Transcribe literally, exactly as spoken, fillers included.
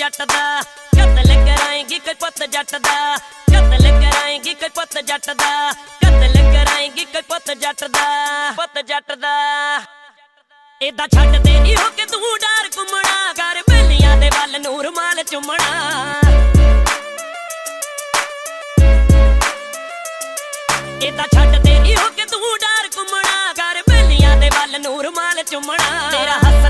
जट दा कतल कराएंगी कोई पुत जट दा कतल कराएंगी कोई पुत जट दा कतल कराएंगी कोई पुत जट दा पुत जट दा इदा छड्ड दे नी हो के तू डार घुमना कर बेलियां दे वल नूर माल चुमना इदा छड्ड दे नी हो के तू डार घुमना कर बेलियां दे वल नूर माल चुमना तेरा हसन